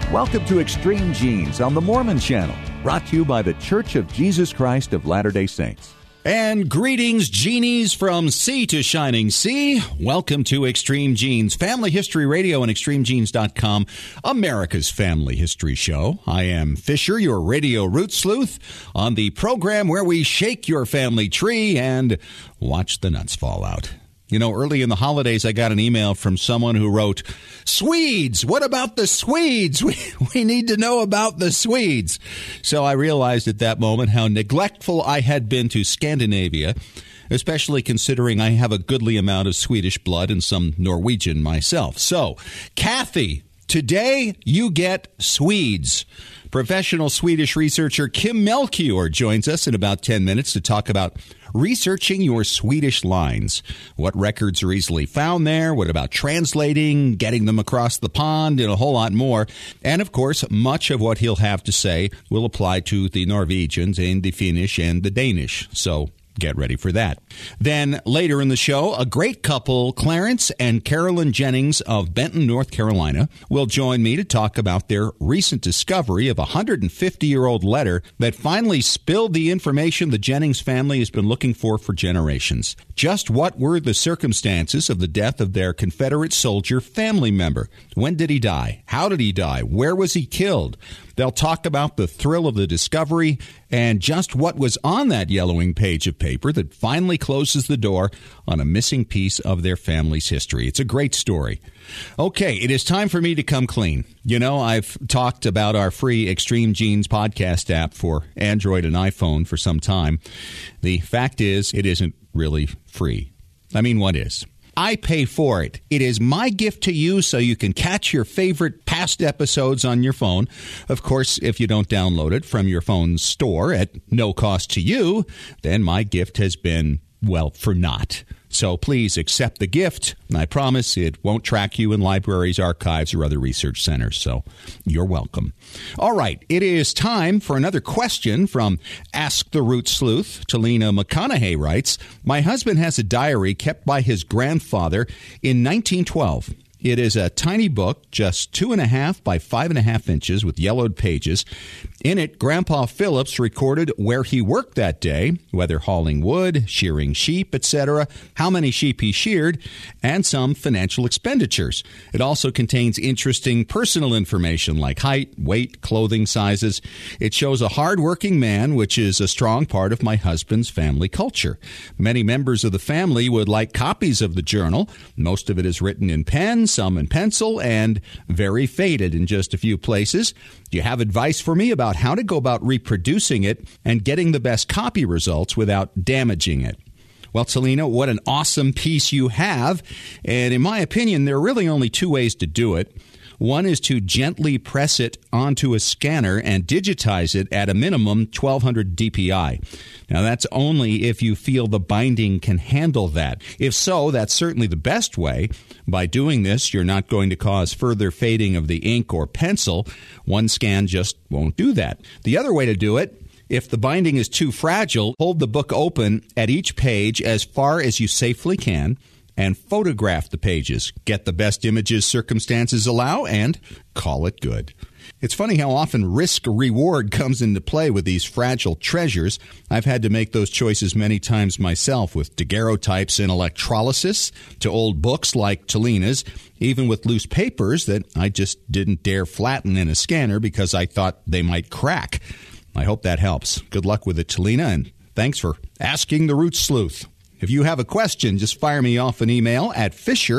Welcome to Extreme Genes on the Mormon Channel, brought to you by the Church of Jesus Christ of Latter-day Saints. And greetings, genies, from sea to shining sea. Welcome to Extreme Genes, Family History Radio and ExtremeGenes.com, America's Family History Show. I am Fisher, your radio root sleuth, on the program where we shake your family tree and watch the nuts fall out. You know, early in the holidays, I got an email from someone who wrote, Swedes, what about the Swedes? We need to know about the Swedes. So I realized at that moment how neglectful I had been to Scandinavia, especially considering I have a goodly amount of Swedish blood and some Norwegian myself. So, Kathy, today you get Swedes. Professional Swedish researcher Kim Melchior joins us in about 10 minutes to talk about researching your Swedish lines. What records are easily found there? What about translating, getting them across the pond, and a whole lot more? And, of course, much of what he'll have to say will apply to the Norwegians and the Finnish and the Danish. So get ready for that. Then later in the show, a great couple, Clarence and Carolyn Jennings of Benton, North Carolina, will join me to talk about their recent discovery of a 150-year-old letter that finally spilled the information the Jennings family has been looking for generations. Just what were the circumstances of the death of their Confederate soldier family member? When did he die? How did he die? Where was he killed? They'll talk about the thrill of the discovery and just what was on that yellowing page of paper that finally closes the door on a missing piece of their family's history. It's a great story. Okay, it is time for me to come clean. You know, I've talked about our free Extreme Genes podcast app for Android and iPhone for some time. The fact is, it isn't really free. I mean, what is? I pay for it. It is my gift to you so you can catch your favorite past episodes on your phone. Of course, if you don't download it from your phone's store at no cost to you, then my gift has been, well, for naught. So please accept the gift. I promise it won't track you in libraries, archives, or other research centers. So you're welcome. All right. It is time for another question from Ask the Root Sleuth. Talina McConaughey writes, my husband has a diary kept by his grandfather in 1912. It is a tiny book, just 2.5 by 5.5 inches with yellowed pages. In it, Grandpa Phillips recorded where he worked that day, whether hauling wood, shearing sheep, etc., how many sheep he sheared, and some financial expenditures. It also contains interesting personal information like height, weight, clothing sizes. It shows a hard-working man, which is a strong part of my husband's family culture. Many members of the family would like copies of the journal. Most of it is written in pen, some in pencil, and very faded in just a few places. Do you have advice for me about how to go about reproducing it and getting the best copy results without damaging it? Well, Talina, what an awesome piece you have. And in my opinion, there are really only two ways to do it. One is to gently press it onto a scanner and digitize it at a minimum 1200 dpi. Now, that's only if you feel the binding can handle that. If so, that's certainly the best way. By doing this, you're not going to cause further fading of the ink or pencil. One scan just won't do that. The other way to do it, if the binding is too fragile, hold the book open at each page as far as you safely can and photograph the pages. Get the best images circumstances allow and call it good. It's funny how often risk-reward comes into play with these fragile treasures. I've had to make those choices many times myself with daguerreotypes in electrolysis to old books like Talina's, even with loose papers that I just didn't dare flatten in a scanner because I thought they might crack. I hope that helps. Good luck with it, Talina, and thanks for asking the Root Sleuth. If you have a question, just fire me off an email at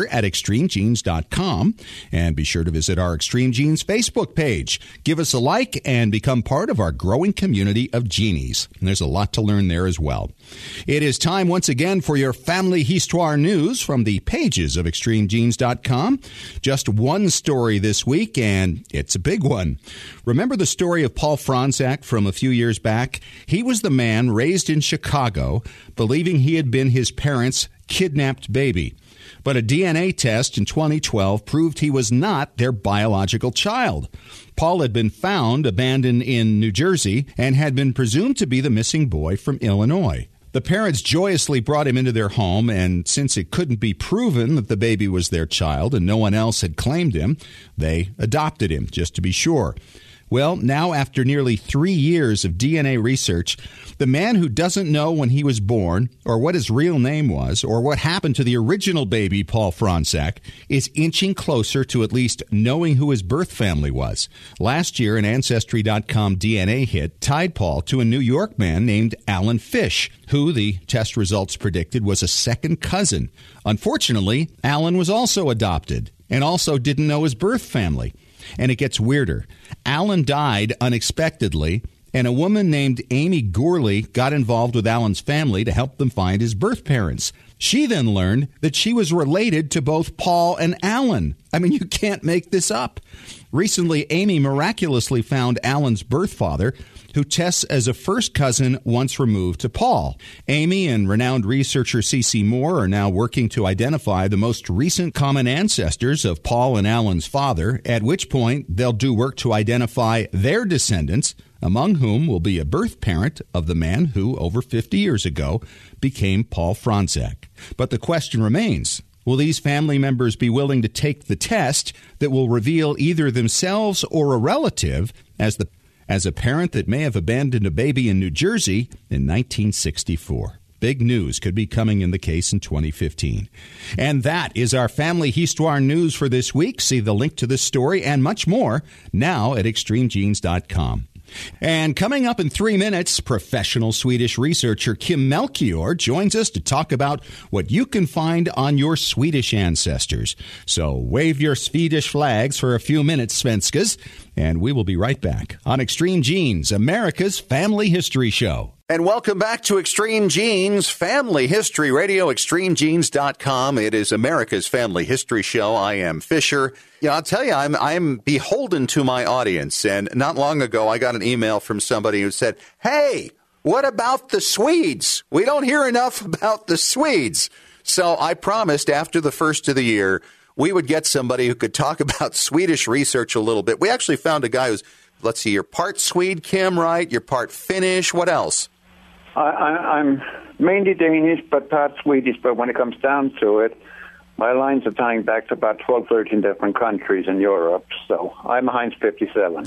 fisher@extremegenes.com. And be sure to visit our Extreme Genes Facebook page. Give us a like and become part of our growing community of genies. And there's a lot to learn there as well. It is time once again for your family histoire news from the pages of extremegenes.com. Just one story this week, and it's a big one. Remember the story of Paul Fronczak from a few years back? He was the man raised in Chicago, believing he had been his parents' kidnapped baby. But a DNA test in 2012 proved he was not their biological child. Paul had been found abandoned in New Jersey and had been presumed to be the missing boy from Illinois. The parents joyously brought him into their home, and since it couldn't be proven that the baby was their child and no one else had claimed him, they adopted him, just to be sure. Well, now after nearly 3 years of DNA research, the man who doesn't know when he was born or what his real name was or what happened to the original baby, Paul Fronczak, is inching closer to at least knowing who his birth family was. Last year, an Ancestry.com DNA hit tied Paul to a New York man named Alan Fish, who the test results predicted was a second cousin. Unfortunately, Alan was also adopted and also didn't know his birth family. And it gets weirder. Alan died unexpectedly, and a woman named Amy Gourley got involved with Alan's family to help them find his birth parents. She then learned that she was related to both Paul and Alan. I mean, you can't make this up. Recently, Amy miraculously found Alan's birth father, who tests as a first cousin once removed to Paul. Amy and renowned researcher C.C. Moore are now working to identify the most recent common ancestors of Paul and Alan's father, at which point they'll do work to identify their descendants, among whom will be a birth parent of the man who, over 50 years ago, became Paul Fronczak. But the question remains, will these family members be willing to take the test that will reveal either themselves or a relative as a parent that may have abandoned a baby in New Jersey in 1964? Big news could be coming in the case in 2015. And that is our Family Histoire news for this week. See the link to this story and much more now at extremegenes.com. And coming up in 3 minutes, professional Swedish researcher Kim Melchior joins us to talk about what you can find on your Swedish ancestors. So wave your Swedish flags for a few minutes, Svenskas, and we will be right back on Extreme Genes, America's Family History Show. And welcome back to Extreme Genes, Family History Radio, extremegenes.com. It is America's Family History Show. I am Fisher. Yeah, I'll tell you, I'm beholden to my audience. And not long ago, I got an email from somebody who said, hey, what about the Swedes? We don't hear enough about the Swedes. So I promised after the first of the year, we would get somebody who could talk about Swedish research a little bit. We actually found a guy who's, let's see, you're part Swede, Kim, right? You're part Finnish. What else? I'm mainly Danish, but part Swedish. But when it comes down to it, my lines are tying back to about 12, 13 different countries in Europe. So I'm Heinz 57.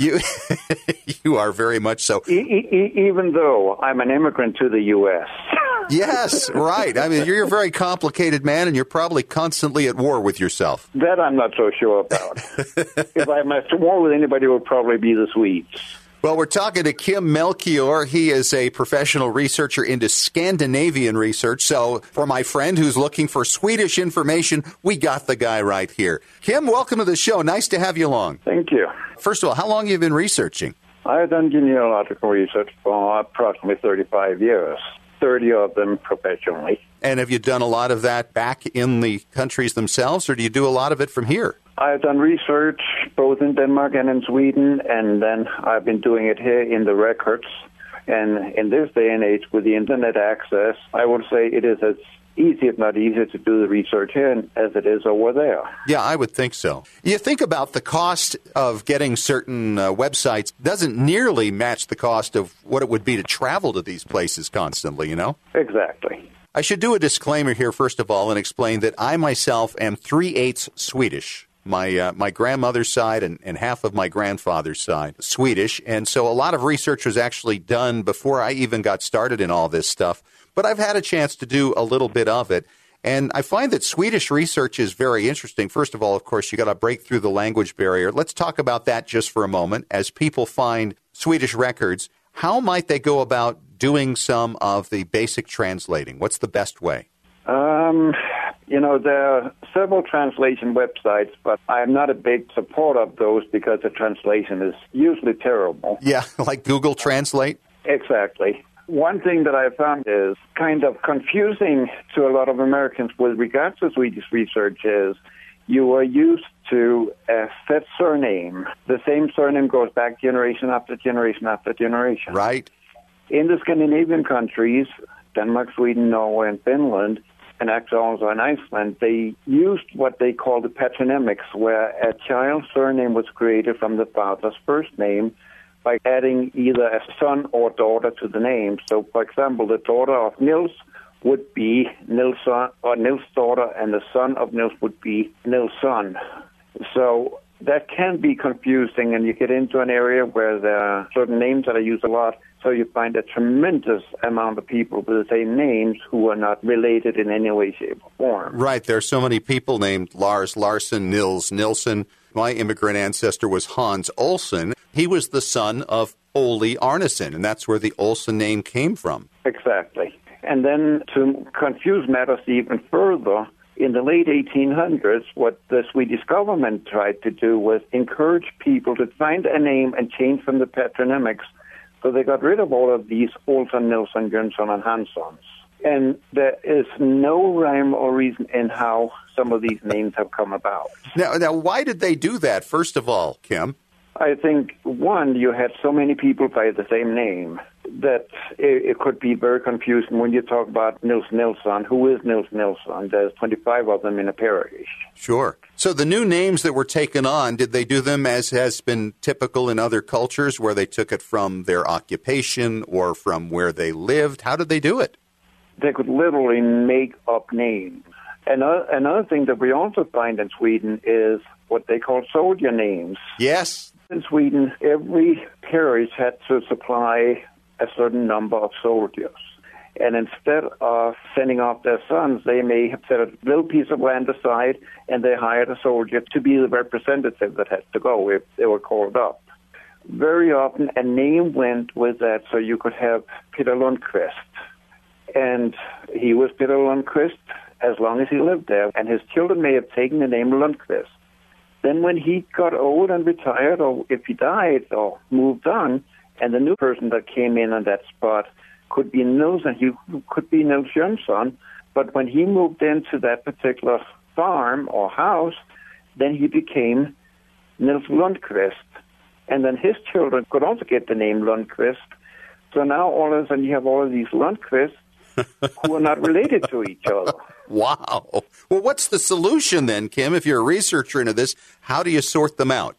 You are very much so. Even though I'm an immigrant to the U.S. Yes, right. I mean, you're a very complicated man, and you're probably constantly at war with yourself. That I'm not so sure about. If I'm at war with anybody, it would probably be the Swedes. Well, we're talking to Kim Melchior. He is a professional researcher into Scandinavian research. So for my friend who's looking for Swedish information, we got the guy right here. Kim, welcome to the show. Nice to have you along. Thank you. First of all, how long have you been researching? I've done genealogical research for approximately 35 years, 30 of them professionally. And have you done a lot of that back in the countries themselves, or do you do a lot of it from here? I've done research both in Denmark and in Sweden, and then I've been doing it here in the records. And in this day and age, with the Internet access, I would say it is as easy, if not easier, to do the research here as it is over there. Yeah, I would think so. You think about the cost of getting certain websites doesn't nearly match the cost of what it would be to travel to these places constantly, you know? Exactly. I should do a disclaimer here, first of all, and explain that I myself am 3/8 Swedish. My grandmother's side and half of my grandfather's side, Swedish. And so a lot of research was actually done before I even got started in all this stuff. But I've had a chance to do a little bit of it. And I find that Swedish research is very interesting. First of all, of course, you got to break through the language barrier. Let's talk about that just for a moment. As people find Swedish records, how might they go about doing some of the basic translating? What's the best way? There are several translation websites, but I'm not a big supporter of those because the translation is usually terrible. Yeah, like Google Translate? Exactly. One thing that I found is kind of confusing to a lot of Americans with regards to Swedish research is you are used to a set surname. The same surname goes back generation after generation after generation. Right. In the Scandinavian countries, Denmark, Sweden, Norway, and Finland, and actually also in Iceland, they used what they call the patronymics, where a child's surname was created from the father's first name, by adding either a son or daughter to the name. So, for example, the daughter of Nils would be Nilsson, or Nils' daughter, and the son of Nils would be Nilsson. So that can be confusing, and you get into an area where there are certain names that are used a lot, so you find a tremendous amount of people with the same names who are not related in any way, shape, or form. Right. There are so many people named Lars Larson, Nils Nilsson. My immigrant ancestor was Hans Olsen. He was the son of Ole Arneson, and that's where the Olsen name came from. Exactly. And then to confuse matters even further, in the late 1800s, what the Swedish government tried to do was encourage people to find a name and change from the patronymics. So they got rid of all of these Olsen, Nilsson, Jönsson, and Hanssons. And there is no rhyme or reason in how some of these names have come about. Now, why did they do that, first of all, Kim? I think, one, you had so many people by the same name that it could be very confusing when you talk about Nils Nilsson. Who is Nils Nilsson? There's 25 of them in a parish. Sure. So the new names that were taken on, did they do them as has been typical in other cultures, where they took it from their occupation or from where they lived? How did they do it? They could literally make up names. Another thing that we also find in Sweden is what they call soldier names. Yes. In Sweden, every parish had to supply a certain number of soldiers. And instead of sending off their sons, they may have set a little piece of land aside, and they hired a soldier to be the representative that had to go if they were called up. Very often, a name went with that, so you could have Peter Lundqvist. And he was Peter Lundqvist as long as he lived there, and his children may have taken the name Lundqvist. Then when he got old and retired, or if he died or moved on, and the new person that came in on that spot could be Nils, and he could be Nils Jönsson, but when he moved into that particular farm or house, then he became Nils Lundqvist. And then his children could also get the name Lundqvist. So now all of a sudden you have all of these Lundqvists who are not related to each other. Wow. Well, what's the solution then, Kim? If you're a researcher into this, how do you sort them out?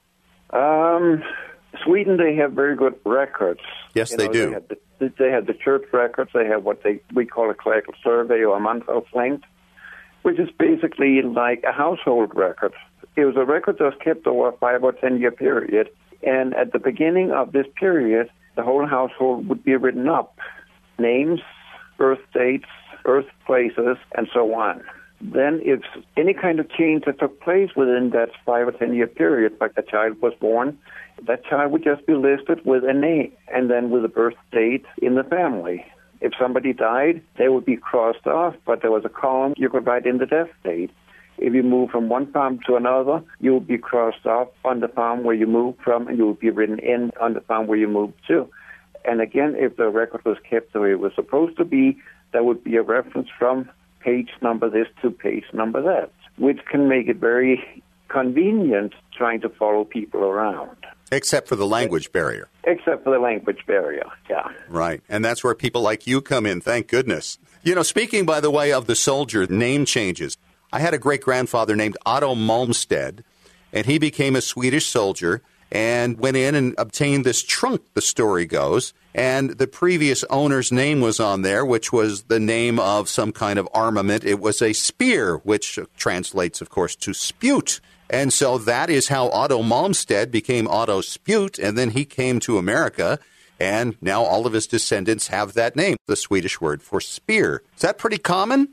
Sweden, they have very good records. Yes, they do. They have the church records. They have what we call a clerical survey or a mantalslängd, which is basically like a household record. It was a record that was kept over a 5 or 10 year period, and at the beginning of this period, the whole household would be written up. Names, birth dates, birthplaces, and so on. Then if any kind of change that took place within that 5 or 10 year period, like a child was born, that child would just be listed with a name and then with a birth date in the family. If somebody died, they would be crossed off, but there was a column you could write in the death date. If you move from one farm to another, you would be crossed off on the farm where you moved from, and you would be written in on the farm where you moved to. And again, if the record was kept the way it was supposed to be, there would be a reference from page number this to page number that, which can make it very convenient trying to follow people around. Except for the language barrier. Except for the language barrier, yeah. Right, and that's where people like you come in, thank goodness. You know, speaking, by the way, of the soldier name changes, I had a great-grandfather named Otto Malmsted, and he became a Swedish soldier and went in and obtained this trunk, the story goes, and the previous owner's name was on there, which was the name of some kind of armament. It was a spear, which translates, of course, to spute. And so that is how Otto Malmsted became Otto Spute, and then he came to America, and now all of his descendants have that name, the Swedish word for spear. Is that pretty common?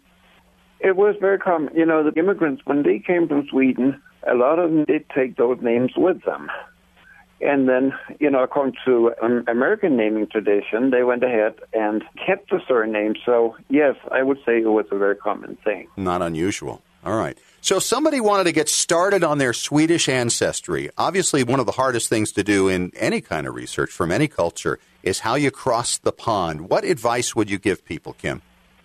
It was very common. You know, the immigrants, when they came from Sweden, a lot of them did take those names with them. And then, you know, according to American naming tradition, they went ahead and kept the surname. So, yes, I would say it was a very common thing. Not unusual. All right. So if somebody wanted to get started on their Swedish ancestry, obviously one of the hardest things to do in any kind of research from any culture is how you cross the pond. What advice would you give people, Kim?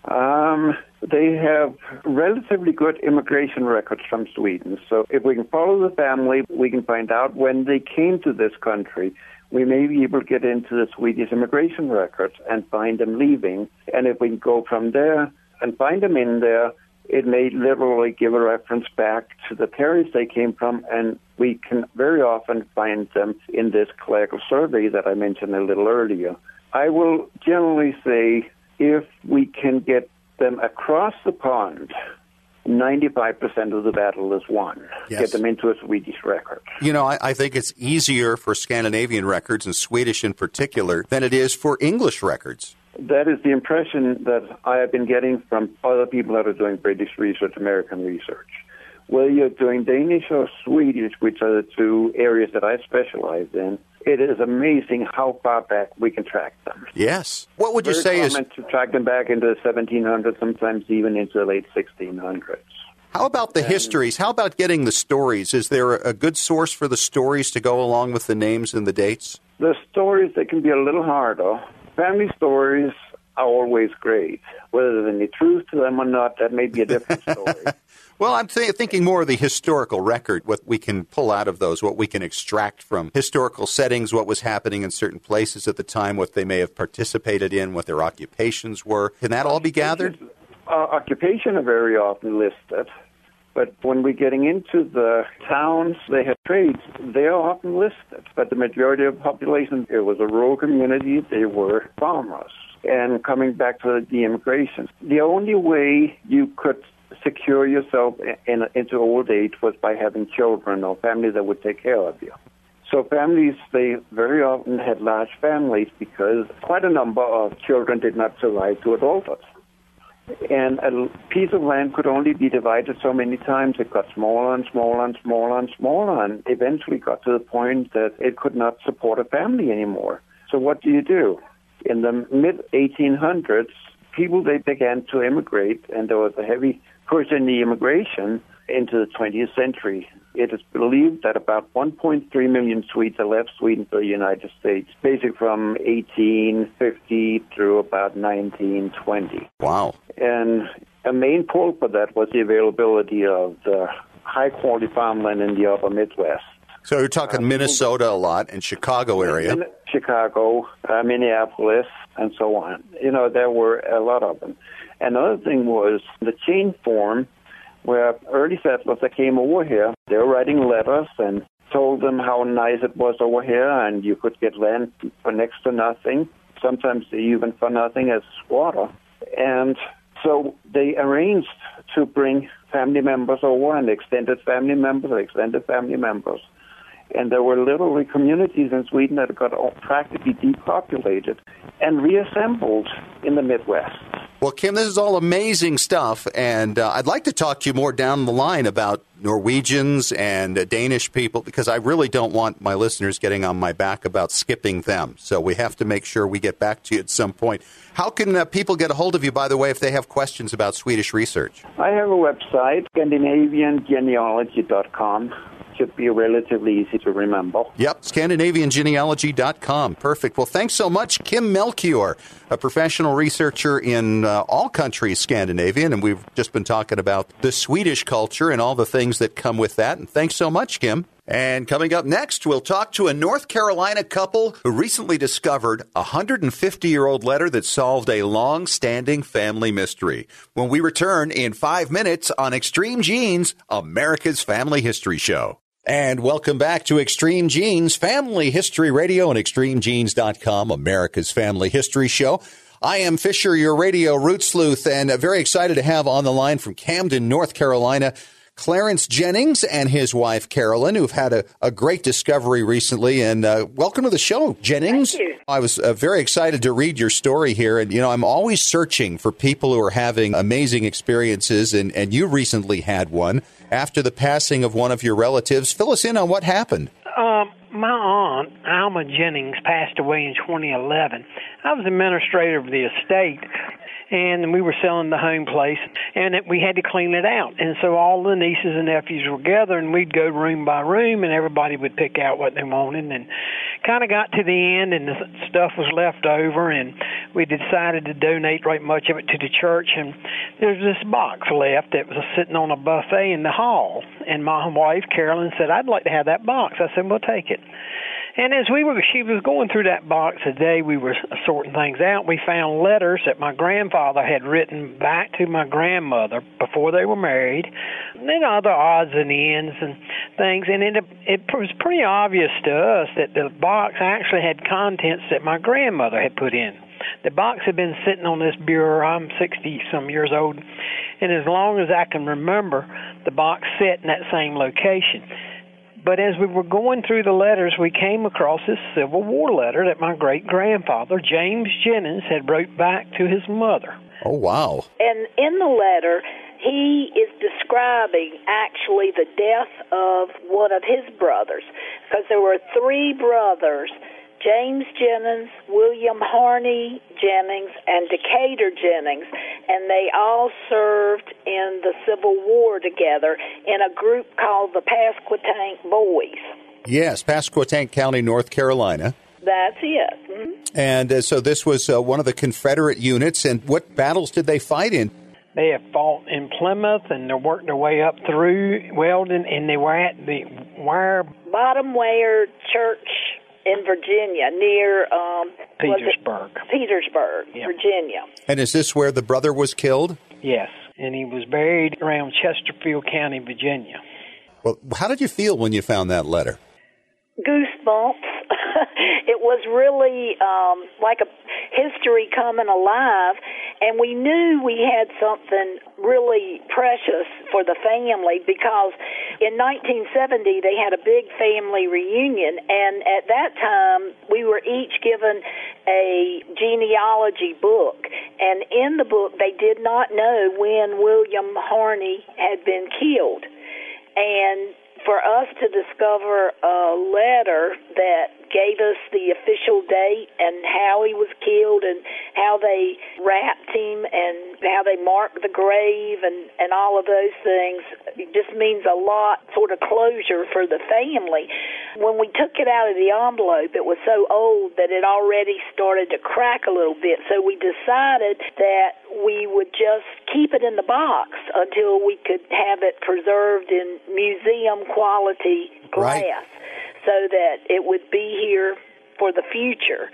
They have relatively good immigration records from Sweden. So if we can follow the family, we can find out when they came to this country. We may be able to get into the Swedish immigration records and find them leaving. And if we can go from there and find them in there, It may literally give a reference back to the parish they came from, and we can very often find them in this clerical survey that I mentioned a little earlier. I will generally say if we can get them across the pond, 95% of the battle is won. Yes. Get them into a Swedish record. You know, I think it's easier for Scandinavian records, and Swedish in particular, than it is for English records. That is the impression that I have been getting from other people that are doing British research, American research. Whether you're doing Danish or Swedish, which are the two areas that I specialize in, it is amazing how far back we can track them. Yes. What would you say is... to track them back into the 1700s, sometimes even into the late 1600s. How about the histories? How about getting the stories? Is there a good source for the stories to go along with the names and the dates? The stories, they can be a little harder. Family stories are always great. Whether there's any truth to them or not, that may be a different story. Well, I'm thinking more of the historical record, what we can pull out of those, what we can extract from historical settings, what was happening in certain places at the time, what they may have participated in, what their occupations were. Can that all be gathered? Occupation are very often listed. But when we're getting into the towns, they have trades, they are often listed. But the majority of the population, it was a rural community, they were farmers. And coming back to the immigration, the only way you could secure yourself into old age was by having children or families that would take care of you. So families, they very often had large families because quite a number of children did not survive to adulthood. And a piece of land could only be divided so many times. It got smaller and smaller and smaller and smaller, and eventually got to the point that it could not support a family anymore. So what do you do? In the mid-1800s, people, they began to immigrate, and there was a heavy push in the immigration into the 20th century. It is believed that about 1.3 million Swedes have left Sweden for the United States, basically from 1850 through about 1920. Wow. And a main pull for that was the availability of the high-quality farmland in the upper Midwest. So you're talking Minnesota a lot and Chicago area. Chicago, Minneapolis, and so on. You know, there were a lot of them. Another thing was the chain form, where early settlers that came over here, they were writing letters and told them how nice it was over here, and you could get land for next to nothing, sometimes even for nothing as squatter. And so they arranged to bring family members over, and extended family members. And there were literally communities in Sweden that got practically depopulated and reassembled in the Midwest. Well, Kim, this is all amazing stuff, and I'd like to talk to you more down the line about Norwegians and Danish people, because I really don't want my listeners getting on my back about skipping them. So we have to make sure we get back to you at some point. How can people get a hold of you, by the way, if they have questions about Swedish research? I have a website, ScandinavianGenealogy.com. Should be relatively easy to remember. Yep, ScandinavianGenealogy.com. Perfect. Well, thanks so much, Kim Melchior, a professional researcher in all countries Scandinavian, and we've just been talking about the Swedish culture and all the things that come with that. And thanks so much, Kim. And coming up next, we'll talk to a North Carolina couple who recently discovered a 150-year-old letter that solved a long-standing family mystery. When we return in 5 minutes on Extreme Genes, America's Family History Show. And welcome back to Extreme Genes, Family History Radio and ExtremeGenes.com, America's Family History Show. I am Fisher, your radio root sleuth, and very excited to have on the line from Camden, North Carolina, Clarence Jennings and his wife, Carolyn, who've had a great discovery recently. And welcome to the show, Jennings. Thank you. I was very excited to read your story here. And, you know, I'm always searching for people who are having amazing experiences, and you recently had one after the passing of one of your relatives. Fill us in on what happened. My aunt, Alma Jennings, passed away in 2011. I was administrator of the estate, and we were selling the home place, and we had to clean it out. And so all the nieces and nephews were together, and we'd go room by room, and everybody would pick out what they wanted. And kind of got to the end, and the stuff was left over, and we decided to donate right much of it to the church. And there's this box left that was sitting on a buffet in the hall. And my wife, Carolyn, said, "I'd like to have that box." I said, "We'll take it." And as she was going through that box today, we were sorting things out. We found letters that my grandfather had written back to my grandmother before they were married, and then other odds and ends and things. And it was pretty obvious to us that the box actually had contents that my grandmother had put in. The box had been sitting on this bureau. I'm 60-some years old, and as long as I can remember, the box sat in that same location. But as we were going through the letters, we came across this Civil War letter that my great-grandfather, James Jennings, had wrote back to his mother. Oh, wow. And in the letter, he is describing actually the death of one of his brothers, because there were 3 brothers, James Jennings, William Harney Jennings, and Decatur Jennings, and they all served in the Civil War together in a group called the Pasquotank Boys. Yes, Pasquotank County, North Carolina. That's it. Mm-hmm. And so this was one of the Confederate units, and what battles did they fight in? They had fought in Plymouth, and they worked their way up through Weldon, and they were at the Bottom Ware Church in Virginia, near Petersburg, yep. Virginia. And is this where the brother was killed? Yes, and he was buried around Chesterfield County, Virginia. Well, how did you feel when you found that letter? Goosebumps. It was really like a history coming alive, and we knew we had something really precious for the family, because in 1970 they had a big family reunion, and at that time we were each given a genealogy book, and in the book they did not know when William Harney had been killed. And for us to discover a letter that gave us the official date and how he was killed and how they wrapped him and how they marked the grave and all of those things, it just means a lot, sort of closure for the family. When we took it out of the envelope, it was so old that it already started to crack a little bit, so we decided that we would just keep it in the box until we could have it preserved in museum quality glass. Right. So that it would be here for the future.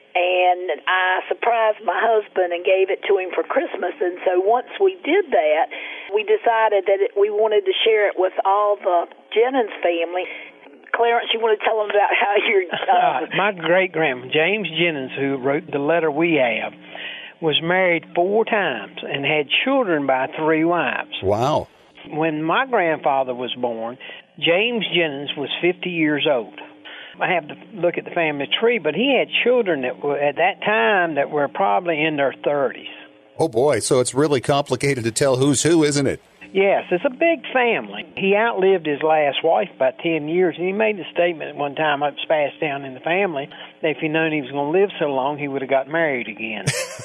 And I surprised my husband and gave it to him for Christmas. And so once we did that, we decided that we wanted to share it with all the Jennings family. Clarence, you want to tell them about how you're... My great-grandma, James Jennings, who wrote the letter we have, was married 4 times and had children by 3 wives. Wow. When my grandfather was born, James Jennings was 50 years old. I have to look at the family tree, but he had children that were at that time that were probably in their 30s. Oh, boy. So it's really complicated to tell who's who, isn't it? Yes, it's a big family. He outlived his last wife by 10 years, and he made a statement at one time, it was passed down in the family, that if he'd known he was going to live so long, he would have got married again.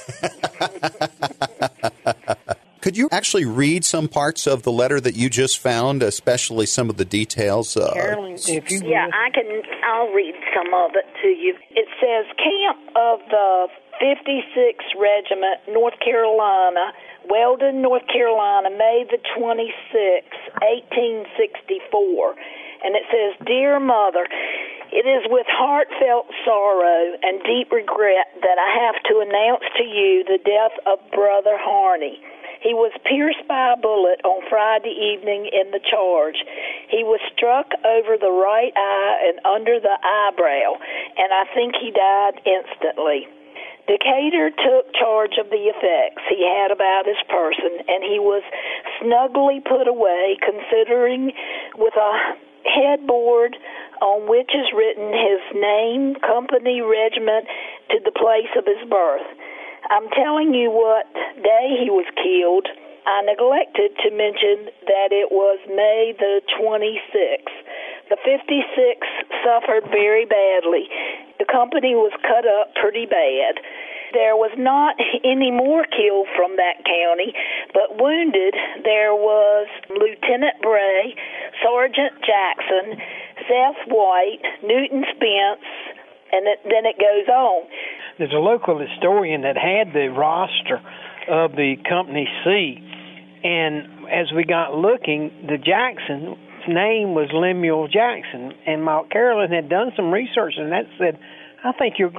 Could you actually read some parts of the letter that you just found, especially some of the details? Carolyn, if you Yeah, I'll read some of it to you. It says, Camp of the 56th Regiment, North Carolina, Weldon, North Carolina, May the 26th, 1864. And it says, Dear Mother, it is with heartfelt sorrow and deep regret that I have to announce to you the death of Brother Harney. He was pierced by a bullet on Friday evening in the charge. He was struck over the right eye and under the eyebrow, and I think he died instantly. Decatur took charge of the effects he had about his person, and he was snugly put away, considering with a headboard on which is written his name, company, regiment, to the place of his birth. I'm telling you what day he was killed. I neglected to mention that it was May the 26th. The 56th suffered very badly. The company was cut up pretty bad. There was not any more killed from that county, but wounded there was Lieutenant Bray, Sergeant Jackson, Seth White, Newton Spence, and then it goes on. There's a local historian that had the roster of the Company C, and as we got looking, the Jackson name was Lemuel Jackson, and my Carolyn had done some research, and that said, I think your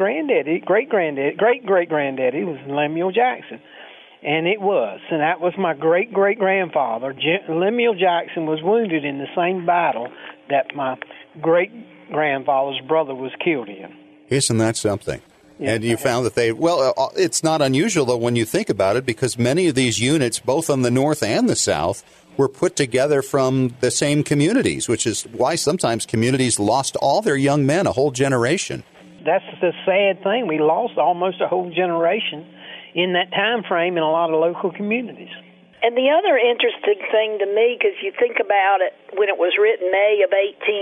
great-great-granddaddy was Lemuel Jackson. And it was, and that was my great-great-grandfather. Lemuel Jackson was wounded in the same battle that my great-grandfather's brother was killed in. Isn't that something? Yeah. And you found that it's not unusual, though, when you think about it, because many of these units, both on the North and the South, were put together from the same communities, which is why sometimes communities lost all their young men, a whole generation. That's the sad thing. We lost almost a whole generation in that time frame in a lot of local communities. And the other interesting thing to me, because you think about it, when it was written May of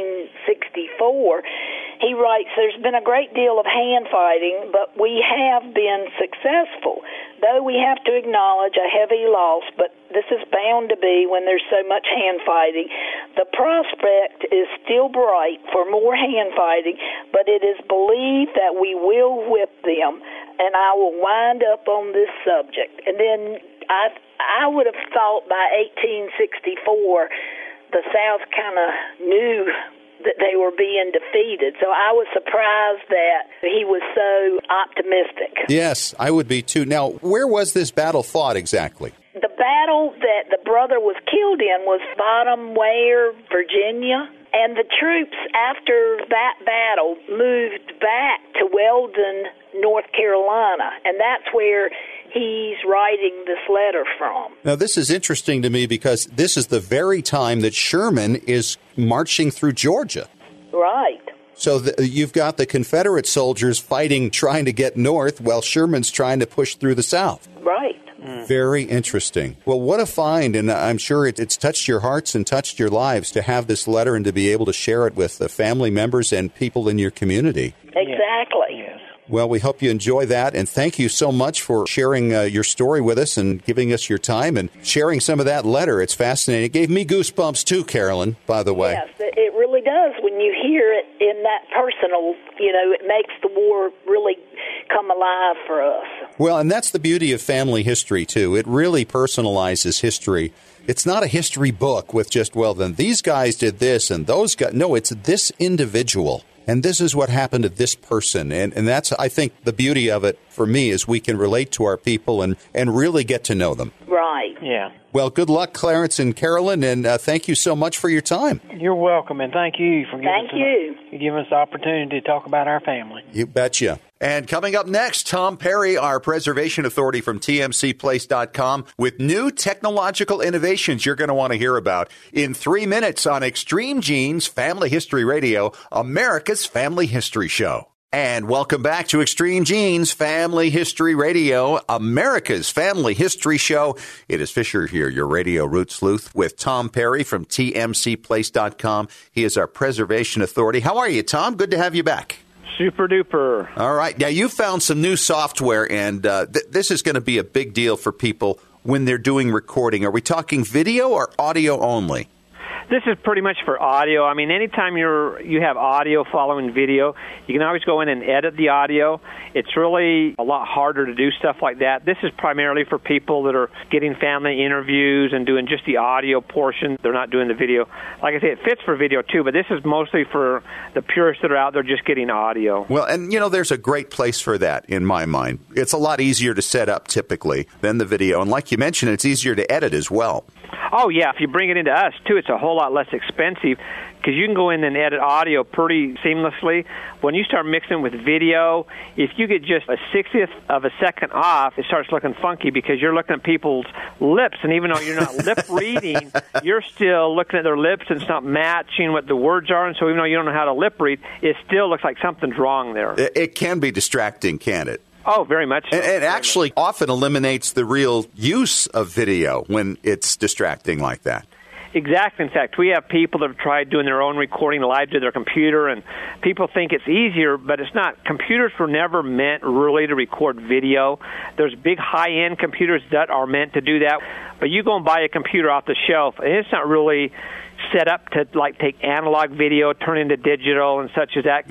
1864, he writes, there's been a great deal of hand fighting, but we have been successful. Though we have to acknowledge a heavy loss, but this is bound to be when there's so much hand fighting. The prospect is still bright for more hand fighting, but it is believed that we will whip them, and I will wind up on this subject. And then I would have thought by 1864 the South kind of knew that they were being defeated. So I was surprised that he was so optimistic. Yes, I would be too. Now, where was this battle fought exactly? The battle that the brother was killed in was Bottom Ware, Virginia. And the troops, after that battle, moved back to Weldon, North Carolina. And that's where he's writing this letter from. Now, this is interesting to me because this is the very time that Sherman is marching through Georgia. Right. So you've got the Confederate soldiers fighting, trying to get north, while Sherman's trying to push through the South. Right. Very interesting. Well, what a find, and I'm sure it's touched your hearts and touched your lives to have this letter and to be able to share it with the family members and people in your community. Exactly. Yes. Well, we hope you enjoy that, and thank you so much for sharing your story with us and giving us your time and sharing some of that letter. It's fascinating. It gave me goosebumps too, Carolyn, by the way. Yes, it really does. When you hear it in that personal, it makes the war really come alive for us. Well, and that's the beauty of family history, too. It really personalizes history. It's not a history book with just, well, then these guys did this and those guys. No, it's this individual. And this is what happened to this person. And that's, I think, the beauty of it for me is we can relate to our people and really get to know them. Right. Yeah. Well, good luck, Clarence and Carolyn, and thank you so much for your time. You're welcome, and thank you for giving us the opportunity to talk about our family. You betcha. And coming up next, Tom Perry, our preservation authority from TMCplace.com, with new technological innovations you're going to want to hear about in 3 minutes on Extreme Genes Family History Radio, America's Family History Show. And welcome back to Extreme Genes Family History Radio, America's Family History Show. It is Fisher here, your radio root sleuth, with Tom Perry from TMCplace.com. He is our preservation authority. How are you, Tom? Good to have you back. Super duper. All right. Now, you found some new software, and this is going to be a big deal for people when they're doing recording. Are we talking video or audio only? This is pretty much for audio. I mean, anytime you have audio following video, you can always go in and edit the audio. It's really a lot harder to do stuff like that. This is primarily for people that are getting family interviews and doing just the audio portion. They're not doing the video. Like I say, it fits for video too, but this is mostly for the purists that are out there just getting audio. Well, and there's a great place for that in my mind. It's a lot easier to set up typically than the video. And like you mentioned, it's easier to edit as well. Oh, yeah. If you bring it into us, too, it's a whole lot less expensive because you can go in and edit audio pretty seamlessly. When you start mixing with video, if you get just a 60th of a second off, it starts looking funky because you're looking at people's lips. And even though you're not lip reading, you're still looking at their lips and it's not matching what the words are. And so even though you don't know how to lip read, it still looks like something's wrong there. It can be distracting, can't it? Oh, very much so. And it actually often eliminates the real use of video when it's distracting like that. Exactly. In fact, we have people that have tried doing their own recording live to their computer, and people think it's easier, but it's not. Computers were never meant really to record video. There's big high-end computers that are meant to do that, but you go and buy a computer off the shelf, and it's not really set up to like take analog video, turn into digital and such as that. Yeah.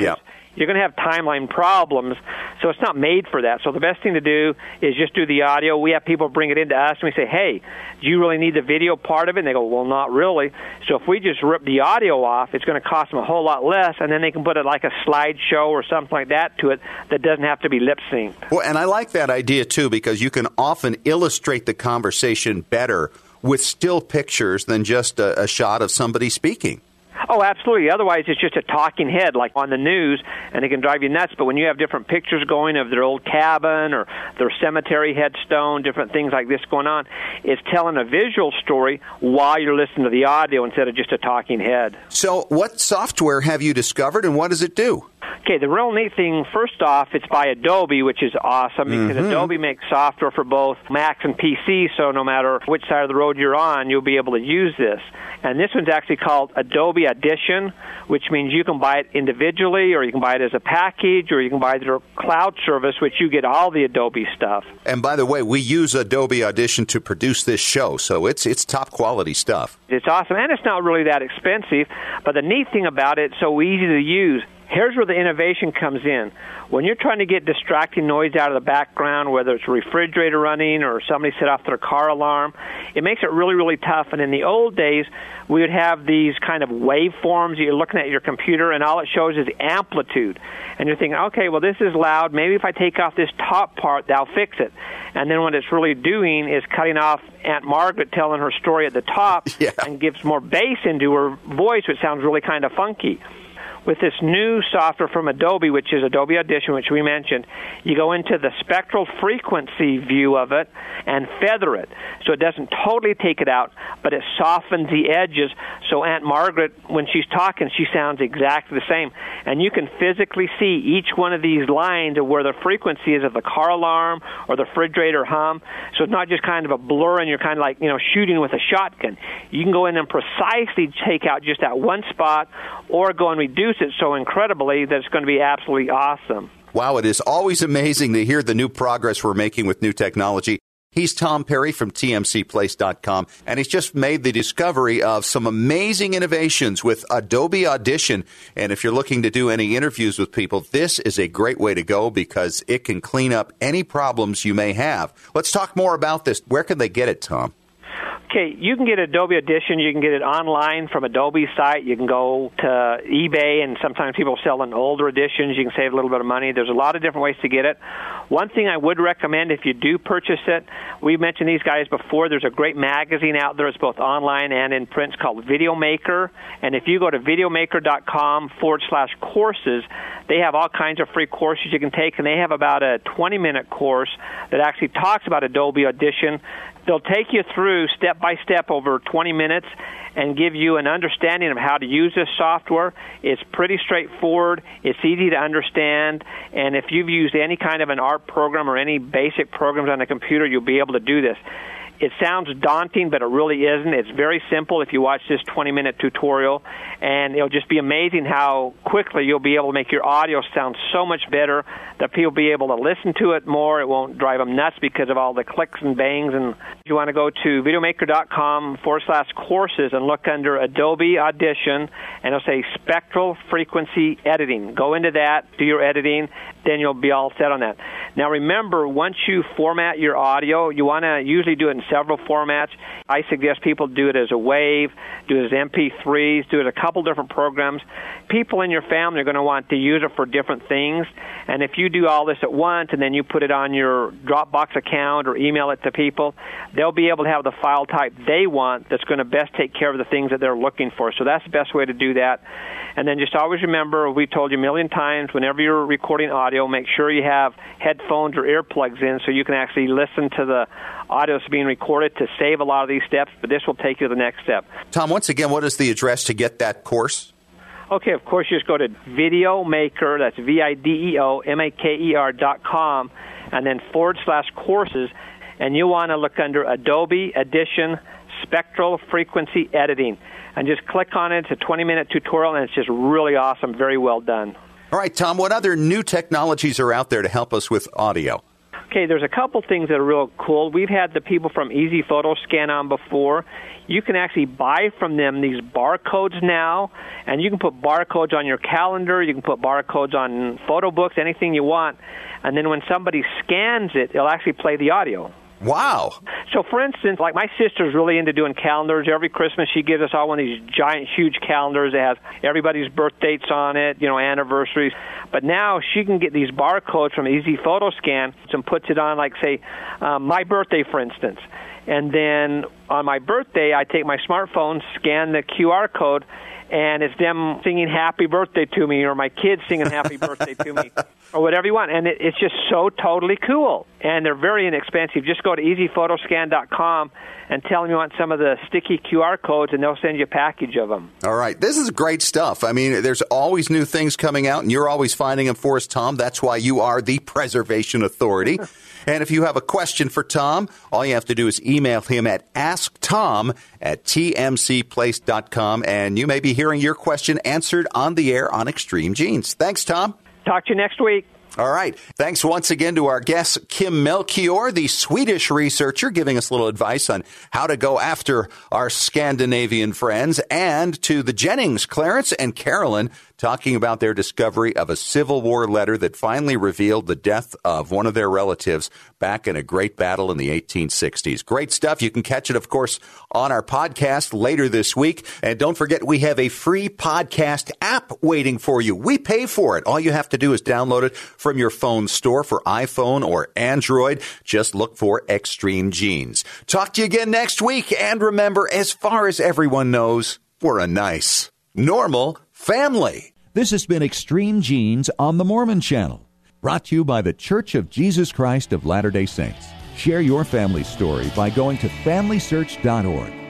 you're going to have timeline problems, so it's not made for that. So the best thing to do is just do the audio. We have people bring it into us, and we say, hey, do you really need the video part of it? And they go, well, not really. So if we just rip the audio off, it's going to cost them a whole lot less, and then they can put it like a slideshow or something like that to it that doesn't have to be lip-synced. Well, and I like that idea, too, because you can often illustrate the conversation better with still pictures than just a shot of somebody speaking. Oh, absolutely. Otherwise, it's just a talking head like on the news, and it can drive you nuts. But when you have different pictures going of their old cabin or their cemetery headstone, different things like this going on, it's telling a visual story while you're listening to the audio instead of just a talking head. So what software have you discovered, and what does it do? Okay, the real neat thing, first off, it's by Adobe, which is awesome because Adobe makes software for both Macs and PCs, so no matter which side of the road you're on, you'll be able to use this. And this one's actually called Adobe Audition, which means you can buy it individually, or you can buy it as a package, or you can buy their cloud service, which you get all the Adobe stuff. And by the way, we use Adobe Audition to produce this show, so it's top quality stuff. It's awesome, and it's not really that expensive, but the neat thing about it, it's so easy to use. Here's where the innovation comes in. When you're trying to get distracting noise out of the background, whether it's a refrigerator running or somebody set off their car alarm, it makes it really, really tough. And in the old days, we would have these kind of waveforms. You're looking at your computer, and all it shows is amplitude. And you're thinking, okay, well, this is loud. Maybe if I take off this top part, that'll fix it. And then what it's really doing is cutting off Aunt Margaret telling her story at the top and gives more bass into her voice, which sounds really kind of funky. With this new software from Adobe, which is Adobe Audition, which we mentioned, you go into the spectral frequency view of it and feather it. So it doesn't totally take it out, but it softens the edges. So Aunt Margaret, when she's talking, she sounds exactly the same. And you can physically see each one of these lines of where the frequency is of the car alarm or the refrigerator hum. So it's not just kind of a blur and you're kind of like, shooting with a shotgun. You can go in and precisely take out just that one spot or go and reduce it so incredibly that it's going to be absolutely awesome. Wow, it is always amazing to hear the new progress we're making with new technology. He's Tom Perry from TMCplace.com, and he's just made the discovery of some amazing innovations with Adobe Audition. And if you're looking to do any interviews with people, this is a great way to go because it can clean up any problems you may have. Let's talk more about this. Where can they get it, Tom? Okay, you can get Adobe Audition. You can get it online from Adobe's site. You can go to eBay, and sometimes people sell in older editions. You can save a little bit of money. There's a lot of different ways to get it. One thing I would recommend if you do purchase it, we've mentioned these guys before. There's a great magazine out there. It's both online and in print. It's called Videomaker. And if you go to videomaker.com/courses, they have all kinds of free courses you can take, and they have about a 20-minute course that actually talks about Adobe Audition. They'll take you through step by step over 20 minutes and give you an understanding of how to use this software. It's pretty straightforward. It's easy to understand. And if you've used any kind of an art program or any basic programs on the computer, you'll be able to do this. It sounds daunting, but it really isn't. It's very simple if you watch this 20-minute tutorial, and it'll just be amazing how quickly you'll be able to make your audio sound so much better that people will be able to listen to it more. It won't drive them nuts because of all the clicks and bangs. And you want to go to videomaker.com/courses and look under Adobe Audition, and it'll say Spectral Frequency Editing. Go into that, do your editing, then you'll be all set on that. Now remember, once you format your audio, you want to usually do it in several formats. I suggest people do it as a WAV, do it as MP3s, do it a couple different programs. People in your family are going to want to use it for different things, and if you do all this at once and then you put it on your Dropbox account or email it to people, they'll be able to have the file type they want that's going to best take care of the things that they're looking for. So that's the best way to do that. And then just always remember, we told you a million times, whenever you're recording audio, make sure you have headphones or earplugs in so you can actually listen to the audio that's being recorded to save a lot of these steps, but this will take you to the next step. Tom, once again, what is the address to get that course? Okay, of course, you just go to Videomaker, that's VIDEOMAKER.com, and then /courses, and you want to look under Adobe Audition Spectral Frequency Editing. And just click on it. It's a 20-minute tutorial, and it's just really awesome, very well done. All right, Tom, what other new technologies are out there to help us with audio? Okay, there's a couple things that are real cool. We've had the people from Easy Photo Scan on before. You can actually buy from them these barcodes now, and you can put barcodes on your calendar. You can put barcodes on photo books, anything you want. And then when somebody scans it, it'll actually play the audio. Wow. So, for instance, like my sister's really into doing calendars. Every Christmas she gives us all one of these giant, huge calendars that has everybody's birth dates on it, anniversaries. But now she can get these barcodes from Easy Photo Scan and puts it on, like, say, my birthday, for instance. And then on my birthday, I take my smartphone, scan the QR code, and it's them singing happy birthday to me, or my kids singing happy birthday to me, or whatever you want. And it's just so totally cool. And they're very inexpensive. Just go to easyphotoscan.com and tell them you want some of the sticky QR codes, and they'll send you a package of them. All right. This is great stuff. I mean, there's always new things coming out, and you're always finding them for us, Tom. That's why you are the preservation authority. And if you have a question for Tom, all you have to do is email him at asktom@tmcplace.com, and you may be hearing your question answered on the air on Extreme Genes. Thanks, Tom. Talk to you next week. All right. Thanks once again to our guest, Kim Melchior, the Swedish researcher, giving us a little advice on how to go after our Scandinavian friends, and to the Jennings, Clarence and Carolyn, talking about their discovery of a Civil War letter that finally revealed the death of one of their relatives back in a great battle in the 1860s. Great stuff. You can catch it, of course, on our podcast later this week. And don't forget, we have a free podcast app waiting for you. We pay for it. All you have to do is download it from your phone store for iPhone or Android. Just look for Extreme Genes. Talk to you again next week. And remember, as far as everyone knows, we're a nice, normal family. This has been Extreme Genes on the Mormon Channel, brought to you by the Church of Jesus Christ of Latter-day Saints. Share your family story by going to FamilySearch.org.